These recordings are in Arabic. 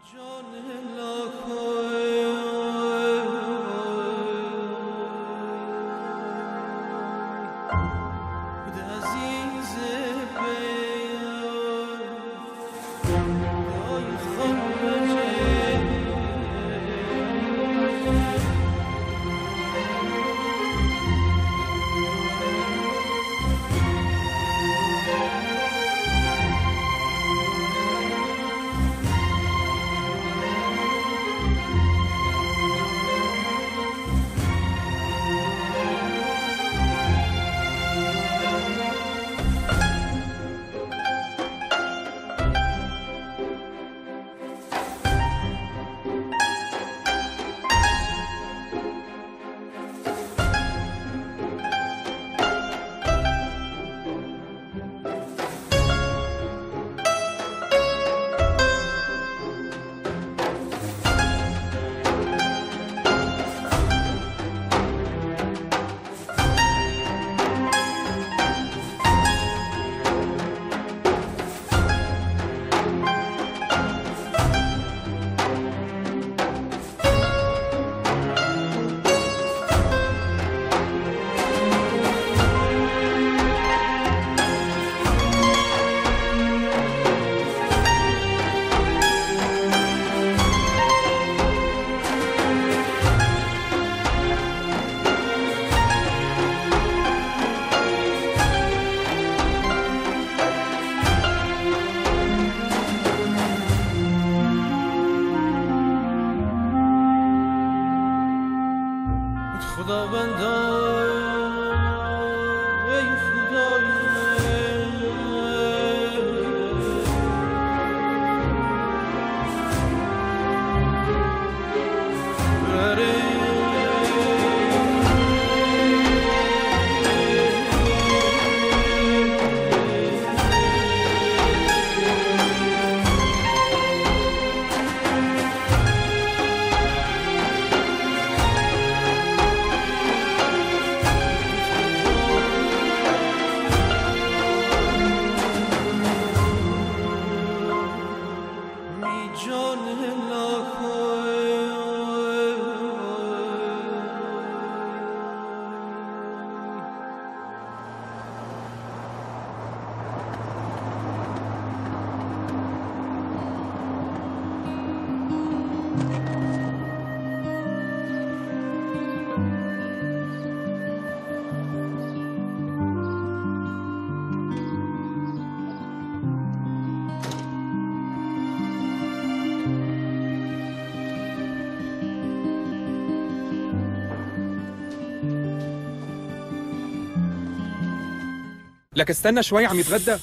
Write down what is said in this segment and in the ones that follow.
لك استنى شوي عم يتغدى.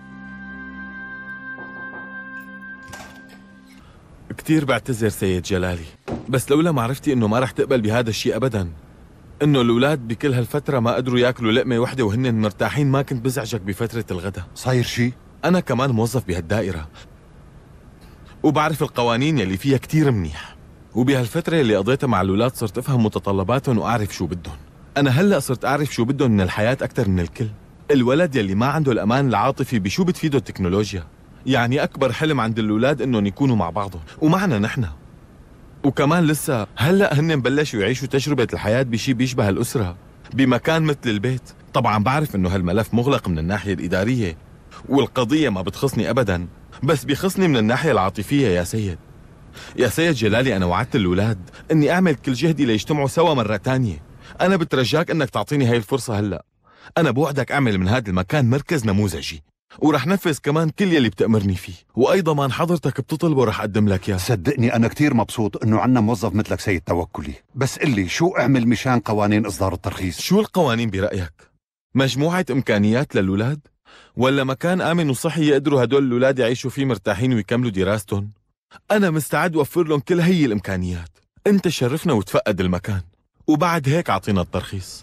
كتير بعتذر سيد جلالي، بس لولا معرفتي انه ما رح تقبل بهذا الشيء ابدا، انه الاولاد بكل هالفترة ما قدروا ياكلوا لقمة وحدة وهن مرتاحين، ما كنت بزعجك بفترة الغداء. صاير شيء؟ انا كمان موظف بهالدائرة وبعرف القوانين يلي فيها كتير منيح، وبهالفترة اللي قضيتها مع الاولاد صرت افهم متطلباتهم واعرف شو بدهم. انا هلأ صرت اعرف شو بدهم من الحياة اكثر من الكل. الولد يلي ما عنده الأمان العاطفي بشو بتفيده التكنولوجيا؟ يعني أكبر حلم عند الأولاد إنهم يكونوا مع بعضهم ومعنا نحن. وكمان لسه هلأ هن بلشوا يعيشوا تجربة الحياة بشي بيشبه الأسرة بمكان مثل البيت. طبعا بعرف إنه هالملف مغلق من الناحية الإدارية والقضية ما بتخصني أبدا، بس بيخصني من الناحية العاطفية يا سيد. يا سيد جلالي، أنا وعدت الأولاد إني أعمل كل جهدي ليجتمعوا سوا مرة تانية. أنا بترجاك إنك تعطيني هاي الفرصة هلأ. أنا بوعدك أعمل من هذا المكان مركز نموذجي، ورح نفذ كمان كل يلي بتأمرني فيه، وأي ضمان حضرتك بتطلبه رح أقدم لك إياه. صدقني أنا كتير مبسوط إنه عنا موظف مثلك سيد توكلي، بس قل لي شو أعمل مشان قوانين إصدار الترخيص؟ شو القوانين برأيك؟ مجموعة إمكانيات للأولاد؟ ولا مكان آمن وصحي يقدروا هدول الأولاد يعيشوا فيه مرتاحين ويكملوا دراستهم؟ أنا مستعد وفر لهم كل هي الإمكانيات. أنت شرفنا وتفقد المكان، وبعد هيك أعطينا الترخيص.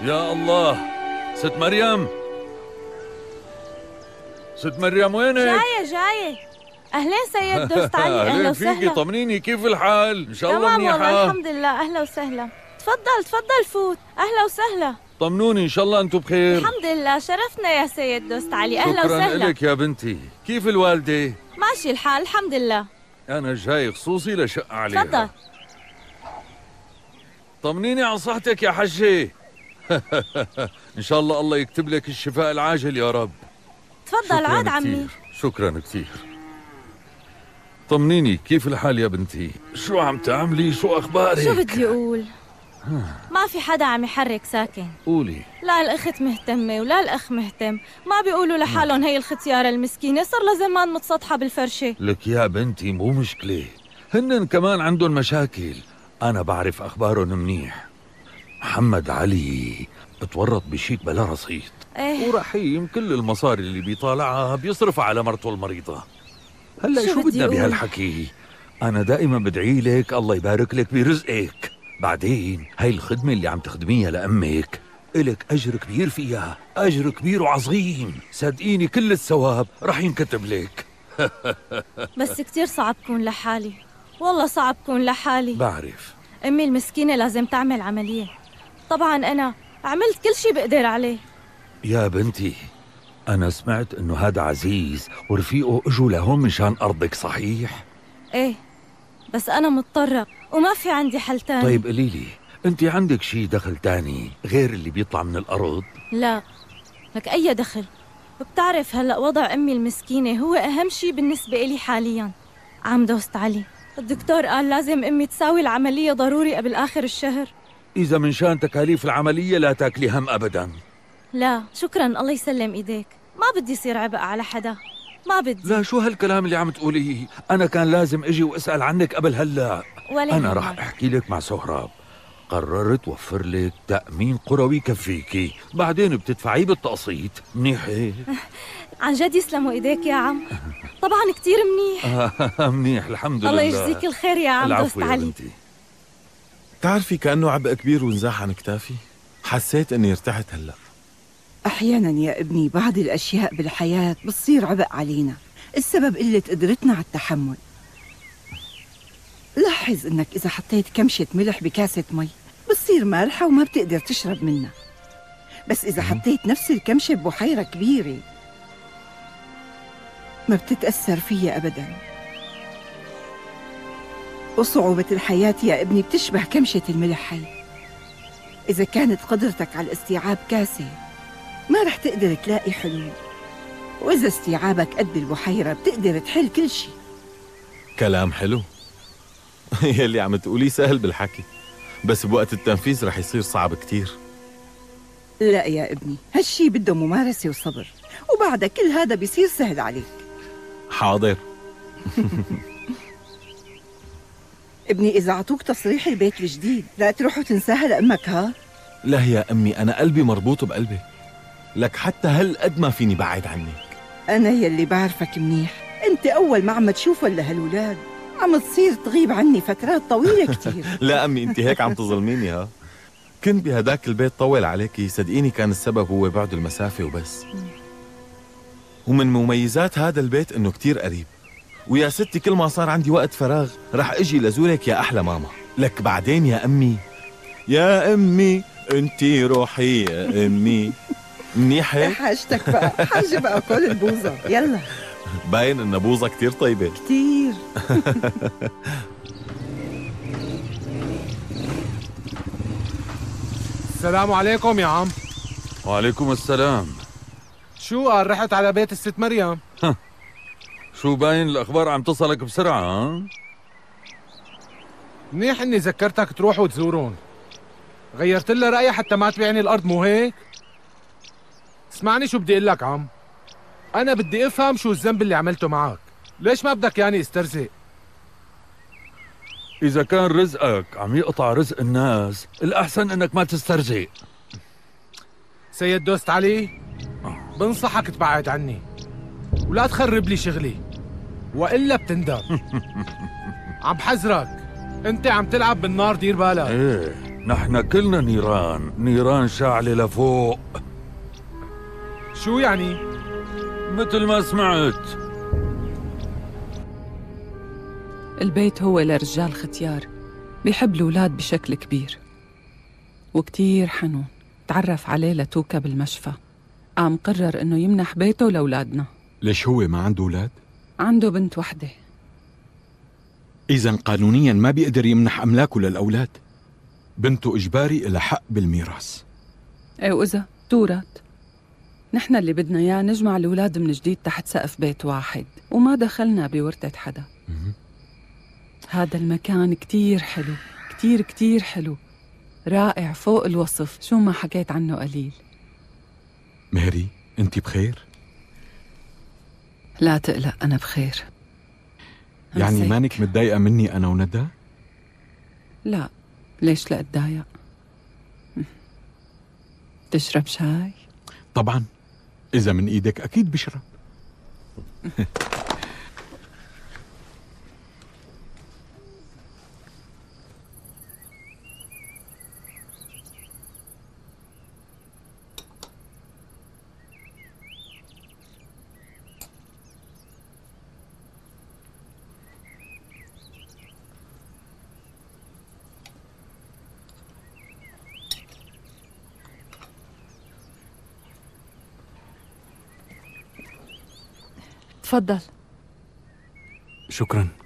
يا الله. ست مريم، ست مريم وينك؟ جاية. أهلين سيد دوست علي، أهلا فيكي، وسهلا. طمنيني كيف الحال؟ إن شاء الله تمام والله منيحة. الحمد لله، أهلا وسهلا. تفضل فوت، أهلا وسهلا. طمنوني إن شاء الله أنتم بخير. الحمد لله، شرفنا يا سيد دوست علي، أهلا شكرا وسهلا. لك يا بنتي. كيف الوالدة؟ ماشي الحال الحمد لله. أنا جاي خصوصي لشق عليها. تفضل. طمنيني عن صحتك يا حجة. إن شاء الله الله يكتب لك الشفاء العاجل يا رب. تفضل عاد عمي. شكرا كثير. طمنيني كيف الحال يا بنتي؟ شو عم تعملي؟ شو أخبارك؟ شو بدي أقول؟ ما في حدا عم يحرك ساكن. قولي. لا الأخت مهتمة ولا الأخ مهتم، ما بيقولوا لحالهم هي الختيارة المسكينة صار لها زمان متسطحة بالفرشة. لك يا بنتي مو مشكلة، هن كمان عندهم مشاكل، أنا بعرف أخبارهم منيح. محمد علي اتورط بشيك بلا رصيد، ايه ورحيم كل المصاري اللي بيطالعها بيصرفها على مرته المريضة. هلا شو بدي بدنا أقول؟ بهالحكي؟ أنا دائما بدعي لك الله يبارك لك برزقك. بعدين هاي الخدمة اللي عم تخدميها لأمك إلك أجر كبير فيها، أجر كبير وعظيم، صدقيني كل الثواب رح ينكتب لك. بس كتير صعب كون لحالي، والله صعب كون لحالي. بعرف. أمي المسكينة لازم تعمل عملية، طبعا أنا عملت كل شي بقدر عليه. يا بنتي أنا سمعت إنه هذا عزيز ورفيقه إجوا لهون مشان أرضك، صحيح؟ ايه بس أنا مضطرة وما في عندي حل تاني. طيب قولي لي، أنت عندك شي دخل تاني غير اللي بيطلع من الأرض؟ لا لك أي دخل، بتعرف هلأ وضع أمي المسكينة هو أهم شي بالنسبة إلي حاليا. عم دوست علي، الدكتور قال لازم أمي تساوي العملية ضروري قبل آخر الشهر. إذا من شان تكاليف العملية لا تاكلي هم أبدا. لا شكرا، الله يسلم إيديك، ما بدي يصير عبء على حدا، ما بدي. لا شو هالكلام اللي عم تقوليه؟ أنا كان لازم أجي وأسأل عنك قبل هلأ. ولا أنا يهمك. رح أحكي لك مع سهراب، قررت وفر لك تأمين قروي كفيكي، بعدين بتدفعيه بالتقسيط، منيح هيك؟ عن جد يسلموا إيديك يا عم، طبعا كتير منيح. منيح الحمد لله. الله يجزيك الخير يا عم دوست العفو يا علي. بنتي. تعرفي كأنه عبء كبير وانزاح عن كتافي. حسيت اني ارتحت هلأ. أحيانا يا ابني بعض الأشياء بالحياة بتصير عبء علينا، السبب قلة قدرتنا على التحمل. لاحظ إنك إذا حطيت كمشة ملح بكاسة مي بتصير مالحة وما بتقدر تشرب منها، بس إذا حطيت نفس الكمشة ببحيرة كبيرة ما بتتأثر فيها أبداً. وصعوبة الحياة يا ابني بتشبه كمشة الملح هي، إذا كانت قدرتك على الاستيعاب كاسة ما رح تقدر تلاقي حلول، وإذا استيعابك قد البحيرة بتقدر تحل كل شيء. كلام حلو. يلي عم تقوليه سهل بالحكي، بس بوقت التنفيذ رح يصير صعب كتير. لا يا ابني، هالشي بده ممارسة وصبر، وبعد كل هذا بيصير سهل عليك. حاضر. ابني إذا عطوك تصريح البيت الجديد لا تروح وتنساها لأمك، ها؟ لا يا أمي، أنا قلبي مربوط بقلبك، لك حتى هالقد ما فيني بعد عنك. أنا يلي بعرفك منيح، أنت أول ما عم تشوفها لهالولاد عم تصير تغيب عني فترات طويلة كتير. لا أمي، أنت هيك عم تظلميني. ها، كنت بهداك البيت طول عليكي، صدقيني كان السبب هو بعد المسافة وبس. ومن مميزات هذا البيت إنه كتير قريب، ويا ستي كل ما صار عندي وقت فراغ رح أجي لزورك يا أحلى ماما. لك بعدين يا أمي، يا أمي أنتي روحي يا أمي. منيح هيك؟ حاجتك بقى، حاجة بقى كل البوظة، يلا. باين إن بوظة كتير طيبة. كتير. السلام عليكم يا عم. وعليكم السلام. شو قال رحت على بيت الست مريم؟ شو باين الأخبار عم تصلك بسرعة، ها؟ منيح اني ذكرتك تروح وتزورون. غيرت لها رأيي حتى ما تبيعني الأرض، مو هيك؟ اسمعني شو بدي اقول لك عم، أنا بدي أفهم شو الذنب اللي عملته معك، ليش ما بدك يعني استرزق؟ إذا كان رزقك عم يقطع رزق الناس الأحسن إنك ما تسترزق. سيد دوست علي، بنصحك تبعد عني ولا تخرب لي شغلي وإلا بتندم. عم بحذرك، أنت عم تلعب بالنار، دير بالك. إيه نحن كلنا نيران، نيران شاعلة لفوق. شو يعني؟ مثل ما سمعت. البيت هو لرجال ختيار، بيحب الأولاد بشكل كبير وكتير حنون. تعرف عليه لتوكا بالمشفى، قام قرر إنه يمنح بيته لأولادنا. ليش هو ما عنده أولاد؟ عنده بنت وحدة. إذن قانونياً ما بيقدر يمنح أملاكه للأولاد. بنته إجباري إلى حق بالميراث. إيه، وإذا تورث، نحن اللي بدنا إياه نجمع الأولاد من جديد تحت سقف بيت واحد، وما دخلنا بورثة حدا. هذا المكان كتير حلو، كتير كتير حلو، رائع فوق الوصف، شو ما حكيت عنه قليل. مهري، أنت بخير؟ لا تقلق، أنا بخير. يعني أمسك. مانك متضايقة مني أنا وندى؟ لا، ليش لا أتضايق؟ تشرب شاي؟ طبعاً، إذا من إيدك أكيد بشرب. تفضل. شكراً.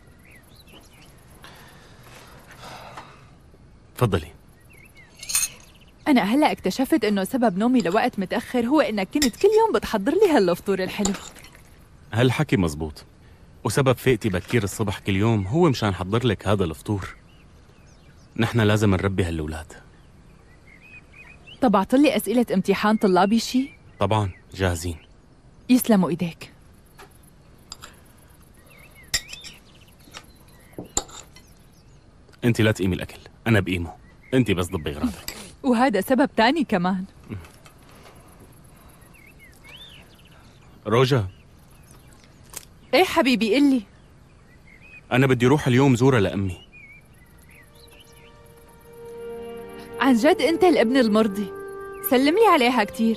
تفضلي. أنا هلأ اكتشفت إنه سبب نومي لوقت متأخر هو إنك كنت كل يوم بتحضر لي هالفطور الحلو. هالحكي مزبوط، وسبب فيقتي بكير الصبح كل يوم هو مشان حضر لك هذا الفطور. نحن لازم نربي هالأولاد. طب أعطلي أسئلة امتحان طلابي شي؟ طبعاً جاهزين. يسلموا إيديك. انت لا تقيمي الأكل، أنا بقيمه، انت بس ضبي غراضك. وهذا سبب تاني كمان. روجا. إيه حبيبي، قلي. أنا بدي روح اليوم زورة لأمي. عن جد أنت الابن المرضي، سلم لي عليها كتير.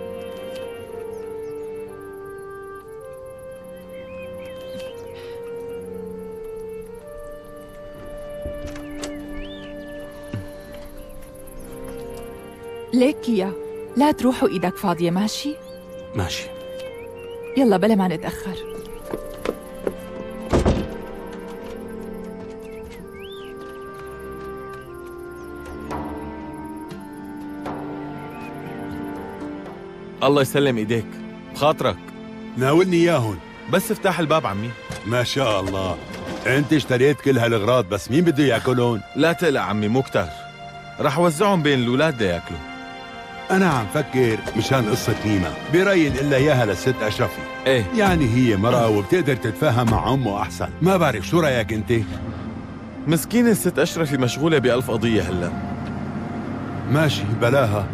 ليك يا لا تروحوا ايدك فاضية، ماشي؟ ماشي. يلا بلا ما نتأخر. الله يسلم ايديك، بخاطرك. ناولني اياهم. بس افتح الباب عمي. ما شاء الله، انت اشتريت كل هالاغراض، بس مين بده ياكلهم؟ لا تقلق عمي، مو كتار، رح وزعهم بين الأولاد لياكلوا. انا عم فكر مشان قصة نيمة، برأيي نقول لها اياها للست اشرفي. ايه، يعني هي مرأة وبتقدر تتفاهم مع امه احسن. ما بعرف، شو رأيك انت؟ مسكينة الست أشرفي مشغولة ب1000 قضية هلا. ماشي بلاها.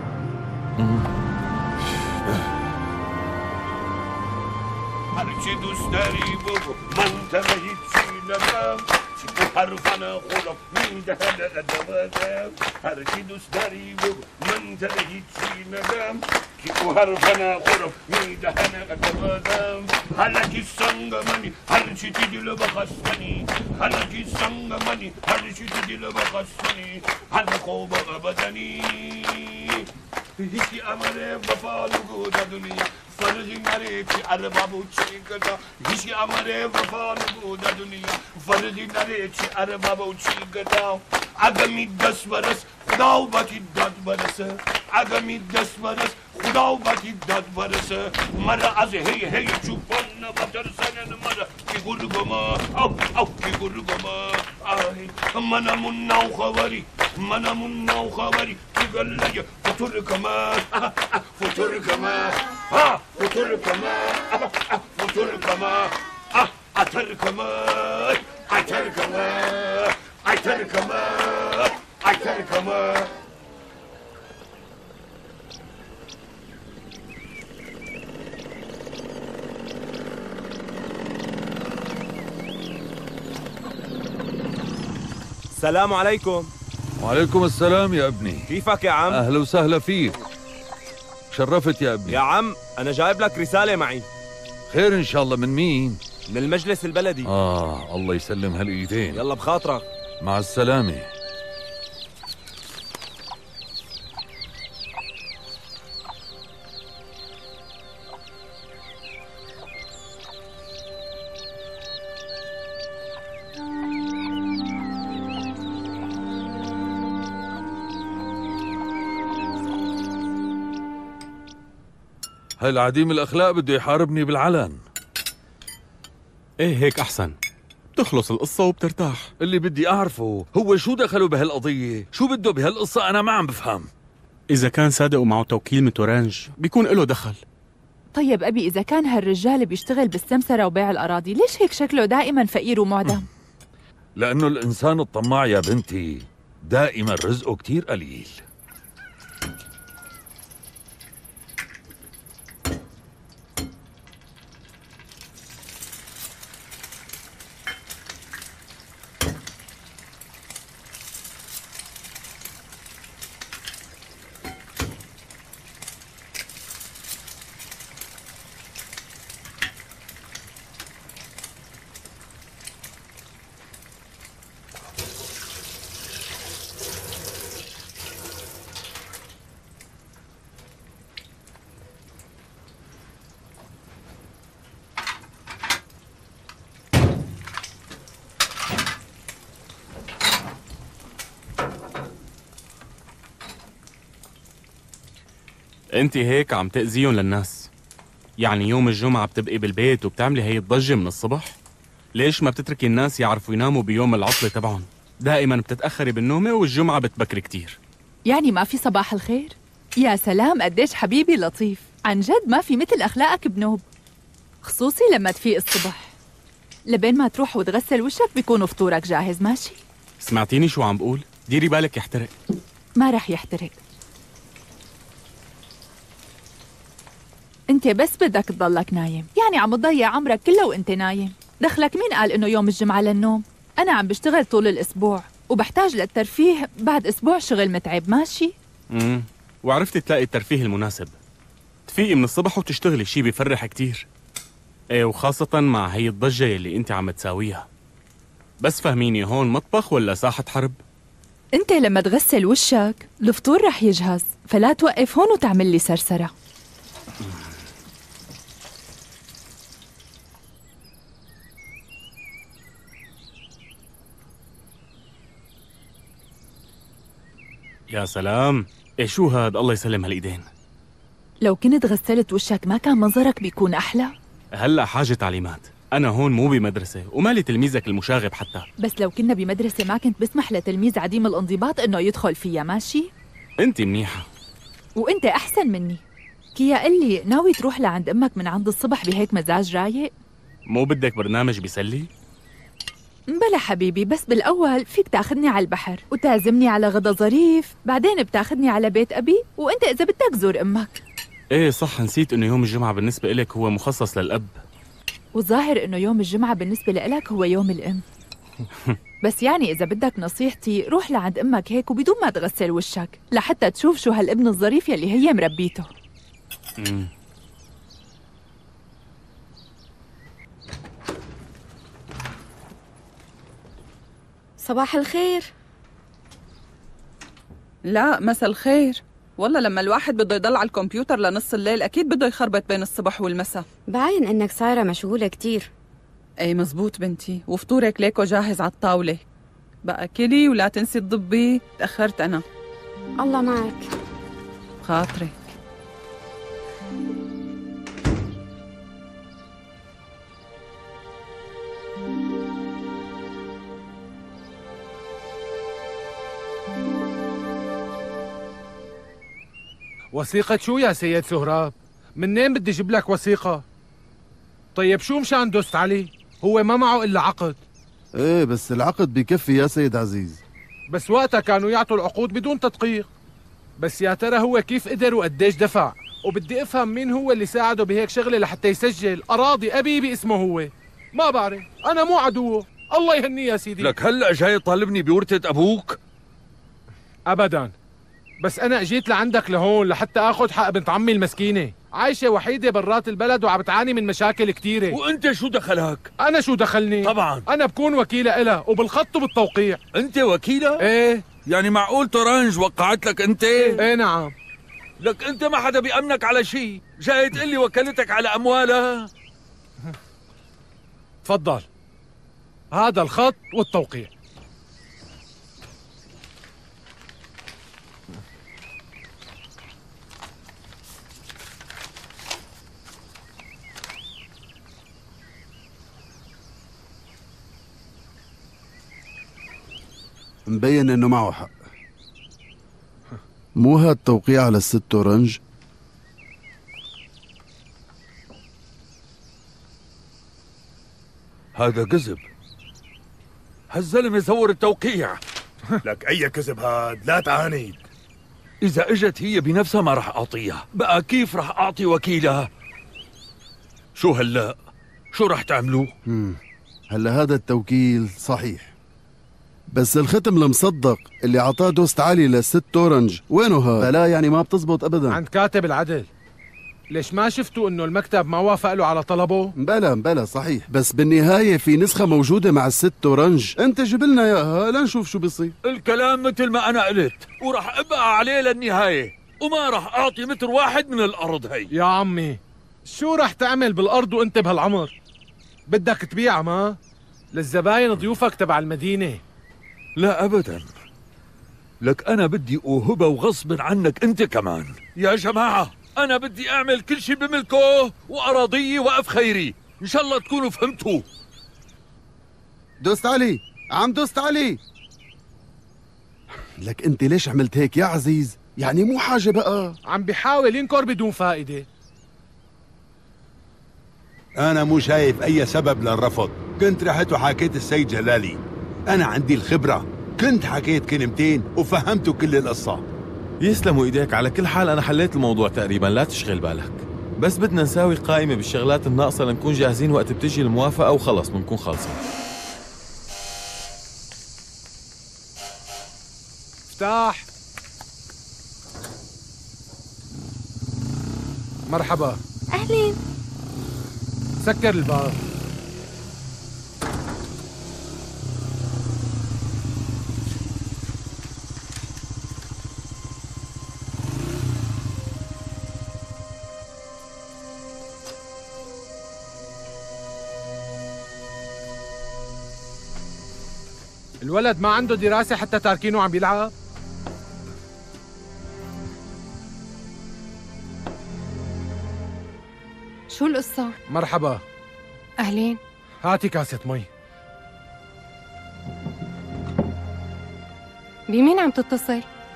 هرچی دوست داری بگو، منطقه هیچی نگم، چی تو حرفانه خودم میدهد ادامدم. هرچی دوست داری بگو، منطقه هیچی نگم، چی تو حرفانه خودم میدهد ادامدم. حالا سنگ منی، هرچی تی دل بخستنی، حالا سنگ منی، هرچی تی دل بخستنی، حالا خوب ابدنی. هیچی امره وفا نگود دنیا. فرقی نره که اربابو چی گدا، هیچی امره وفا نگود دنیا. فرقی نره که اربابو چی گدا. اگمی 10 برس خدا و باتی داد برسه، اگمی 10 برس خدا و باتی داد برسه. مرا از هی چوبان نباتر سنن مرا کی گرگما، او کی گرگما. منمون نو خبری، منمون نو خبری. کی گله فتور کما، فتور کما. فتور کما، فتور کما. اتر کما، اتر کما، اتر کما، اتر کما. السلام عليكم. وعليكم السلام يا ابني. كيفك يا عم؟ أهلا وسهلا فيك. شرفت يا ابني. يا عم أنا جايب لك رسالة معي. خير إن شاء الله. من مين؟ من المجلس البلدي. الله يسلم هالإيدين. يلا بخاطرك. مع السلامة. هالعديم الأخلاق بده يحاربني بالعلن. ايه هيك أحسن، بتخلص القصة وبترتاح. اللي بدي أعرفه هو شو دخله بهالقضية؟ شو بده بهالقصة؟ أنا ما عم بفهم. إذا كان صادق ومعه توكيل من تورانج بيكون له دخل. طيب أبي، إذا كان هالرجال بيشتغل بالسمسرة وبيع الأراضي، ليش هيك شكله دائما فقير ومعدم؟ لأنه الإنسان الطماع يا بنتي دائما رزقه كتير قليل. انت هيك عم تأذيهم للناس. يعني يوم الجمعة بتبقي بالبيت وبتعملي هي الضجة من الصبح؟ ليش ما بتتركي الناس يعرفوا يناموا بيوم العطلة تبعهم؟ دائما بتتأخري بالنومة والجمعة بتبكري كتير. يعني ما في صباح الخير؟ يا سلام قديش حبيبي لطيف، عن جد ما في مثل أخلاقك بنوب، خصوصي لما تفيق الصبح. لبين ما تروح وتغسل وشك بيكون فطورك جاهز. ماشي؟ سمعتيني شو عم بقول؟ ديري بالك يحترق. ما رح يحترق. انت بس بدك تضلك نايم، يعني عم تضيع عمرك كله وانت نايم. دخلك مين قال انه يوم الجمعة للنوم؟ انا عم بشتغل طول الاسبوع وبحتاج للترفيه بعد اسبوع شغل متعب. ماشي؟ وعرفتي تلاقي الترفيه المناسب. تفيقي من الصبح وتشتغلي، شي بيفرح كتير. ايه، وخاصة مع هي الضجة اللي انت عم تساويها. بس فهميني، هون مطبخ ولا ساحة حرب؟ انت لما تغسل وشك الفطور رح يجهز، فلا توقف هون وتعمل لي سرسرة. يا سلام، ايه شو هاد؟ الله يسلم هالايدين. لو كنت غسلت وشك ما كان منظرك بيكون احلى؟ هلا حاجة تعليمات، انا هون مو بمدرسة ومالي تلميذك المشاغب حتى. بس لو كنا بمدرسة ما كنت بسمح لتلميذ عديم الانضباط انه يدخل فيها. ماشي؟ انت منيحة وانت احسن مني. كيا قل لي، ناوي تروح لعند امك من عند الصبح بهيك مزاج رايق؟ مو بدك برنامج بيسلي؟ بلا حبيبي، بس بالأول فيك تاخدني على البحر وتعزمني على غدا ظريف، بعدين بتاخدني على بيت أبي، وانت إذا بدك زور أمك. ايه صح، نسيت انه يوم الجمعة بالنسبة إلك هو مخصص للأب، والظاهر انه يوم الجمعة بالنسبة لإلك هو يوم الأم. بس يعني إذا بدك نصيحتي، روح لعند أمك هيك وبدون ما تغسل وشك لحتى تشوف شو هالابن الظريف يلي هي مربيته. صباح الخير. لا، مساء الخير. والله لما الواحد بده يضل على الكمبيوتر لنص الليل أكيد بده يخربط بين الصبح والمساء. باين إنك صايرة مشغولة كتير. ايه مزبوط بنتي، وفطورك ليكو جاهز على الطاولة. بقى كلي ولا تنسي تضبي، تأخرت أنا. الله معك. خاطرك. وثيقة شو يا سيد سهراب؟ منين بدي اجيب لك وثيقة؟ طيب شو مشان دوست علي؟ هو ما معه الا عقد. ايه بس العقد بكفي يا سيد عزيز. بس وقتها كانوا يعطوا العقود بدون تدقيق. بس يا ترى هو كيف قدر وقديش دفع؟ وبدي افهم مين هو اللي ساعده بهيك شغله لحتى يسجل اراضي ابي باسمه هو. ما بعرف، انا مو عدوه. الله يهنيه يا سيدي. لك هلا جاي طالبني بورثة ابوك؟ ابدا، بس انا اجيت لعندك لهون لحتى اخذ حق بنت عمي المسكينه، عايشه وحيده برات البلد وعم بتعاني من مشاكل كتيره. وانت شو دخلك؟ انا شو دخلني؟ طبعا انا بكون وكيله إلها وبالخط وبالتوقيع. انت وكيله؟ ايه. يعني معقول تورانج وقعت لك انت؟ ايه نعم. لك انت ما حدا بيأمنك على شيء، جاي تقول لي وكلتك على اموالها؟ تفضل، هذا الخط والتوقيع. مبين انه معه حق. مو هاد توقيع على الست اورنج؟ هذا كذب، هالزلمه زور التوقيع. لك اي كذب هاد، لا تعاند. اذا اجت هي بنفسها ما رح اعطيها، بقى كيف رح اعطي وكيلها؟ شو هلا؟ شو رح تعملوا؟ هلا هذا التوكيل صحيح، بس الختم المصدق اللي عطاه دوست علي للست اورنج وينه هذا؟ بلا يعني ما بتزبط ابدا. عند كاتب العدل. ليش ما شفتوا انه المكتب ما وافق له على طلبه؟ بلا صحيح، بس بالنهاية في نسخة موجودة مع الست اورنج، انت جيب لنا اياها لنشوف شو بيصير. الكلام مثل ما انا قلت، وراح ابقى عليه للنهاية، وما راح اعطي متر واحد من الارض هي. يا عمي شو راح تعمل بالارض وانت بهالعمر؟ بدك تبيعها ما؟ للزباين ضيوفك تبع المدينة. لا ابدا، لك انا بدي اوهبها وغصب عنك انت كمان. يا جماعة انا بدي اعمل كل شيء بملكه واراضيه وقف خيري، ان شاء الله تكونوا فهمتوا. دوست علي، عم دوست علي، لك انت ليش عملت هيك يا عزيز؟ يعني مو حاجة بقى. عم بيحاول ينكر بدون فائدة. أنا مو شايف أي سبب للرفض. كنت رحت وحكيت السيد جلالي، أنا عندي الخبرة، كنت حكيت كلمتين وفهمته كل القصة. يسلموا ايديك. على كل حال انا حليت الموضوع تقريبا، لا تشغل بالك. بس بدنا نساوي قائمة بالشغلات الناقصة لنكون جاهزين وقت بتجي الموافقة وخلص بنكون خالصين. افتح. مرحبا. اهلين. سكر الباب. الولد ما عنده دراسة حتى تاركينه عم بيلعب؟ شو القصة؟ مرحبا. أهلين. هاتي كاسة مي. بمين عم تتصل؟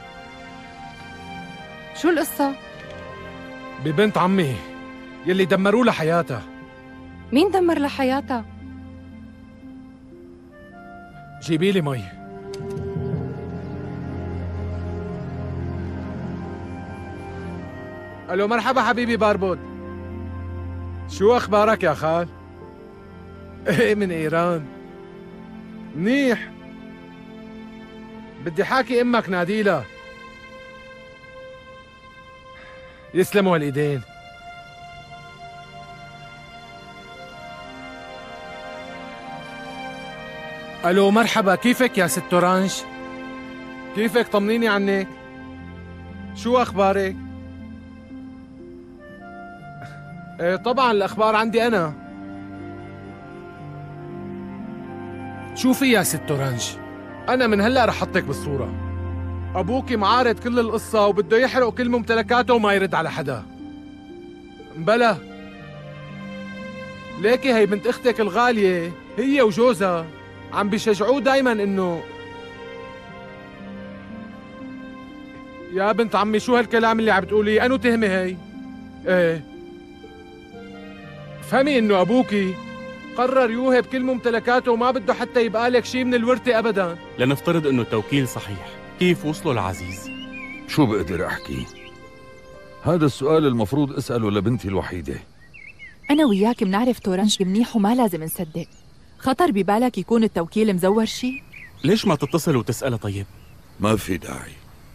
شو القصة؟ ببنت عمي يلي دمروا لها حياتها. مين دمر لها حياتها؟ جيبي لي مي. الو مرحبا حبيبي باربود. شو اخبارك يا خال؟ ايه من ايران. منيح. بدي حاكي امك ناديلا. يسلموا هالايدين. الو مرحبا، كيفك يا ست اورانج؟ كيفك؟ طمنيني عنك. شو اخبارك؟ ايه طبعا الاخبار عندي انا. شوفي يا ست اورانج، انا من هلا رح احطك بالصورة. ابوكي معارض كل القصة وبده يحرق كل ممتلكاته وما يرد على حدا. بلا ليكي هي بنت اختك الغالية، هي وجوزها عم بيشجعوه دايما انه. يا بنت عمي شو هالكلام اللي عم بتقولي؟ انو تهمة هي؟ ايه فهمي انه ابوكي قرر يوهب كل ممتلكاته وما بده حتى يبقى لك شيء من الورثة ابدا. لنفترض انه التوكيل صحيح، كيف وصلوا لعزيز؟ شو بقدر احكي؟ هذا السؤال المفروض اسأله لبنتي الوحيدة. أنا وياك منعرف تورنج منيح وما لازم نصدق. خطر ببالك يكون التوكيل مزور شي؟ ليش ما تتصل وتسألها طيب؟ ما في داعي،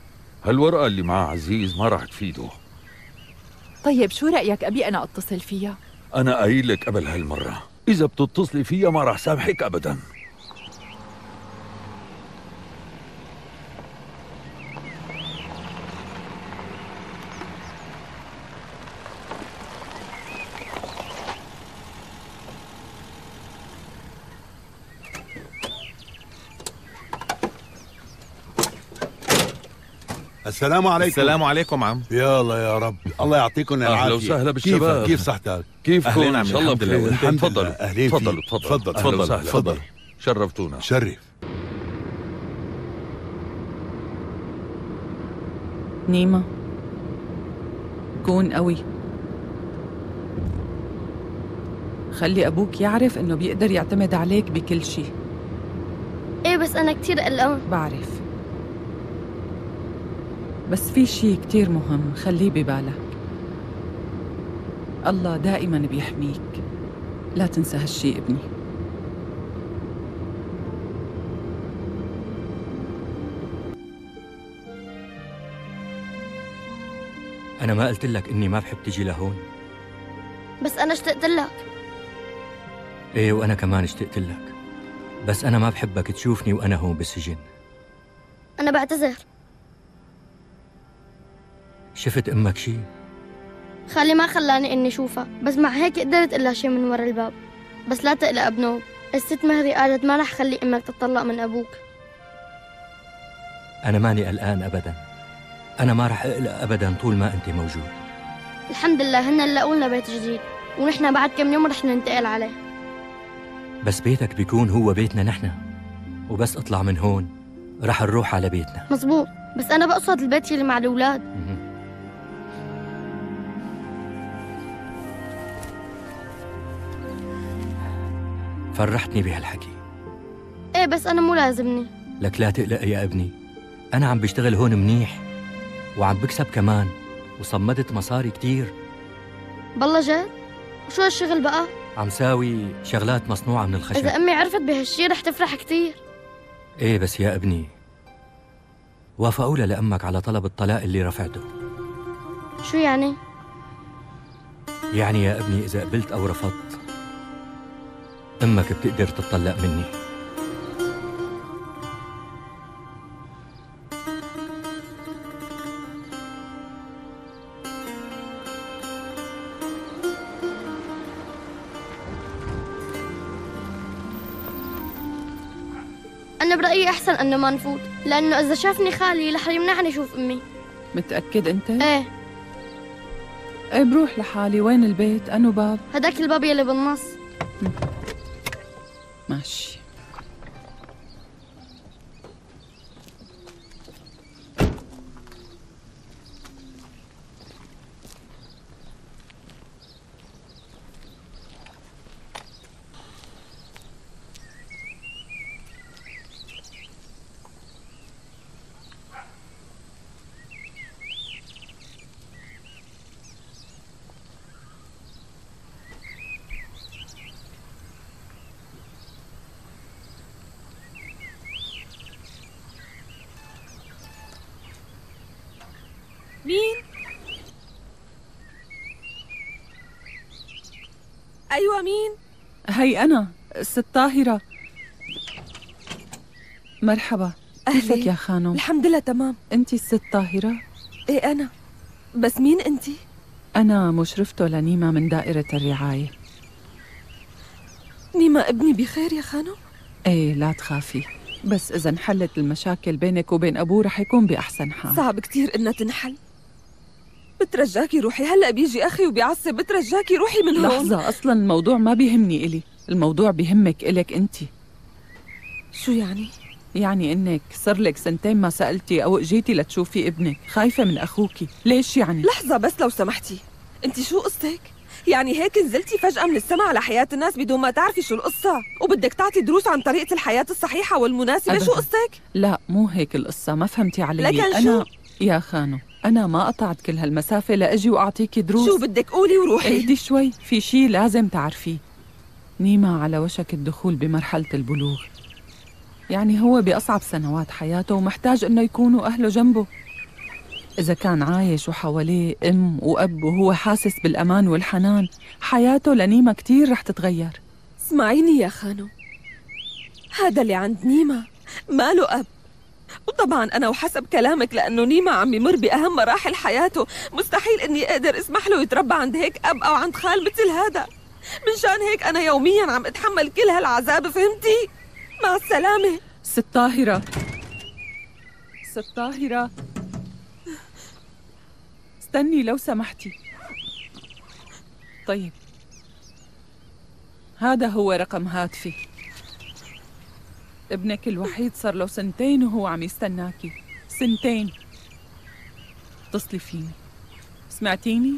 هالورقة اللي معاه عزيز ما راح تفيده. طيب شو رأيك أبي أنا أتصل فيها؟ أنا قايل لك قبل هالمرة إذا بتتصلي فيها ما راح سامحك أبدا. السلام عليكم. السلام عليكم عم. يلا يا رب، الله يعطيكم العافية. أهلا وسهلا بالشباب. كيف صحتك؟ كيفكم؟ أهلين إن شاء الله الحمد لله. بخير. تفضلوا أهلين فيك. تفضلوا تفضل تفضل تفضل. شرفتونا. شرف. نيمة، كون قوي. خلي أبوك يعرف إنه بيقدر يعتمد عليك بكل شيء. إيه بس أنا كتير قلقان. بعرف، بس في شيء كتير مهم خليه ببالك. الله دائما بيحميك، لا تنسى هالشي ابني. أنا ما قلت لك إني ما بحب تجي لهون؟ بس أنا اشتقت لك. إيه وأنا كمان اشتقت لك، بس أنا ما بحبك تشوفني وأنا هون بالسجن. أنا بعتذر. شفت أمك شي؟ خالي ما خلاني إني شوفها، بس مع هيك قدرت إلا شي من ورا الباب. بس لا تقلق بنوب، الست مهري قالت ما رح خلي أمك تطلق من أبوك. أنا ماني قلقان أبداً، أنا ما رح أقلق أبداً طول ما أنت موجود. الحمد لله هن لقوا لنا بيت جديد، ونحن بعد كم يوم رح ننتقل عليه. بس بيتك بيكون هو بيتنا نحن، وبس أطلع من هون رح نروح على بيتنا. مزبوط، بس أنا بقصد البيت اللي مع الأولاد. فرحتني بهالحكي. إيه بس أنا مو لازمني. لك لا تقلق يا ابني، أنا عم بشتغل هون منيح وعم بكسب كمان، وصمدت مصاري كتير. بالله جد؟ وشو هالشغل بقى؟ عم ساوي شغلات مصنوعة من الخشب. إذا أمي عرفت بهالشي رح تفرح كتير. إيه بس يا ابني، وافقوا لأمك على طلب الطلاق اللي رفعته. شو يعني؟ يعني يا ابني إذا قبلت أو رفضت أمك بتقدر تطلق مني. أنا برأيي أحسن إنه ما نفوت، لأنه إذا شافني خالي رح يمنعني أشوف أمي. متأكد أنت؟ إيه. إيه بروح لحالي. وين البيت؟ أنو باب؟ هداك الباب يلي بالنص. ماشي. مين؟ أيوة مين؟ هي أنا الست طاهرة. مرحبا. كيفك يا خانم؟ الحمد لله تمام. أنتي الست طاهرة؟ إيه أنا. بس مين أنتي؟ أنا مشرفته لنيمة من دائرة الرعاية. نيمة ابني بخير يا خانم؟ إيه لا تخافي، بس إذا انحلت المشاكل بينك وبين أبوه رح يكون بأحسن حال. صعب كتير إنها تنحل. بترجاكي روحي، هلأ بيجي أخي وبيعصب، بترجاكي روحي من هون. لحظة، أصلاً الموضوع ما بيهمني إلي، الموضوع بيهمك إلك أنتي. شو يعني؟ يعني إنك صار لك سنتين ما سألتي أو اجيتي لتشوفي ابنك، خايفة من أخوكي، ليش يعني؟ لحظة بس لو سمحتي، أنتي شو قصتك؟ يعني هيك نزلتي فجأة من السما على حياة الناس بدون ما تعرفي شو القصة، وبدك تعطي دروس عن طريقة الحياة الصحيحة والمناسبة؟ أبداً. شو قصتك؟ لا مو هيك القصة، ما فهمتي علي. لكن أنا يا خانو، أنا ما قطعت كل هالمسافة لأجي وأعطيكي دروس. شو بدك قولي وروحي. اهدي شوي، في شي لازم تعرفيه. نيمة على وشك الدخول بمرحلة البلوغ، يعني هو بأصعب سنوات حياته ومحتاج إنه يكونوا أهله جنبه. إذا كان عايش وحواليه أم وأب وهو حاسس بالأمان والحنان، حياته لنيمة كتير رح تتغير. اسمعيني يا خانو، هذا اللي عند نيمة ما له أب، وطبعا أنا وحسب كلامك لأنه نيمة عم يمر بأهم مراحل حياته مستحيل إني أقدر أسمح له يتربى عند هيك أب أو عند خال مثل هذا. من شان هيك أنا يوميا عم أتحمل كل هالعذاب، فهمتي؟ مع السلامة. ست طاهرة، ست طاهرة، استني لو سمحتي. طيب، هذا هو رقم هاتفي. ابنك الوحيد صار له 2 وهو عم يستناكي. 2 اتصلي فيني، سمعتيني؟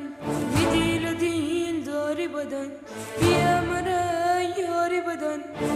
بدن بیا مرا یاری بدن